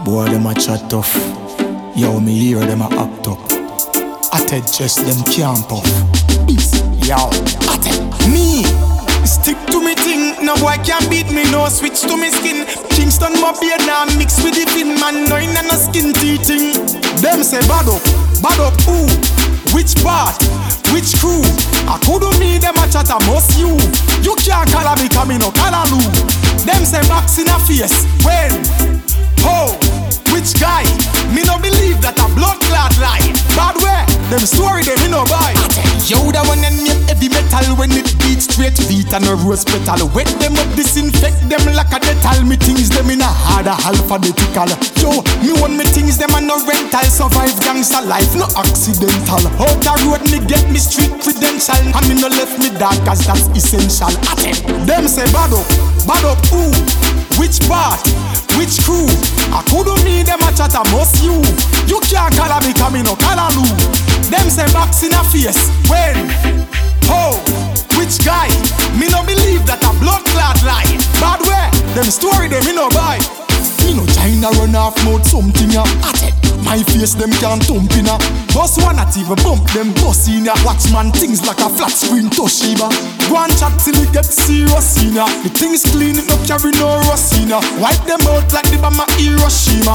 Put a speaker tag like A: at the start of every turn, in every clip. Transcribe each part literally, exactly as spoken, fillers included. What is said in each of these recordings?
A: Boy, them a chat tough. Yo, me hear them a act up. I tell just them can't puff. Yo, I tell me stick to me thing. No boy can beat me, no switch to me skin. Kingston my beard now mix with the fin. Man, no in and a skin teething. Them say bad up, bad up, ooh. Which part, which crew? I couldn't me them a chat a most you. You can't call me come in no callaloo. Them say box in a face. When? Ho, which guy? Me no believe that a blood clot lie. Bad way, them story they me no buy. Yo, that one and me heavy metal when it beats straight beat and a rose petal. Wet them up, disinfect them like a detal. Me things them in a harder alphabetical. Yo, me want me things them and no rental. Survive gangster life, no accidental. Out the road me get me street credential. And me no left me dark cause that's essential. Them say bad up, bad up, ooh. Which part? Which crew? I couldn't me them a chat a most you. You can't call me come in no callaloo. Them say box in a face. When? Ho, which guy? Me no believe that a blood clot lie. Bad way, them story they me no buy. Me no China run off mouth something ya. My face them can't thump in ya. Boss one not even bump them boss in ya. Watchman things like a flat screen Toshiba. Go and chat till it get serious in ya. The things clean it no carry no rust in ya. Wipe them out like the Bama Hiroshima.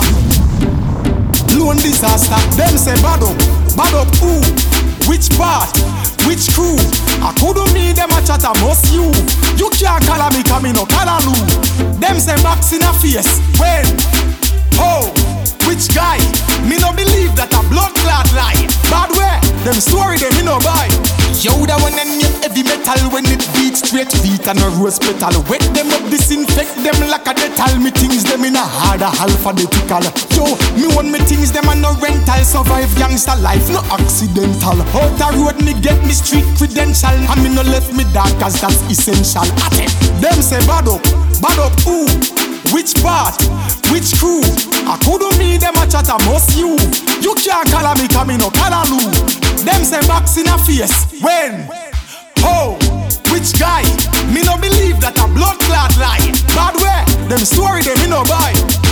A: Lone disaster. Them say bad up, bad up ooh. Which part? Which crew? I couldn't me them a chat a most you. You can't call me come in no callaloo. Them say box in a face. When? Ho, which guy? Me no believe that a blood clot lie. Bad way, them story they me no buy. Yo, that one and me heavy metal when it beats straight beat and a rose petal. Wet them up, disinfect them like a detal. Me things them in a harder alphabetical. Yo, me want me things them and no rental. Survive gangster life, no accidental. Out the road me get me street credential. And me no left me dark cause that's essential. Them say bad up, bad up, ooh. Which part? Which crew? I couldn't me them a chat a most you. You can't call me come in no callaloo. Them say box in a face. When? Ho, which guy? Me no believe that a blood clot lie. Bad way, them story they me no buy.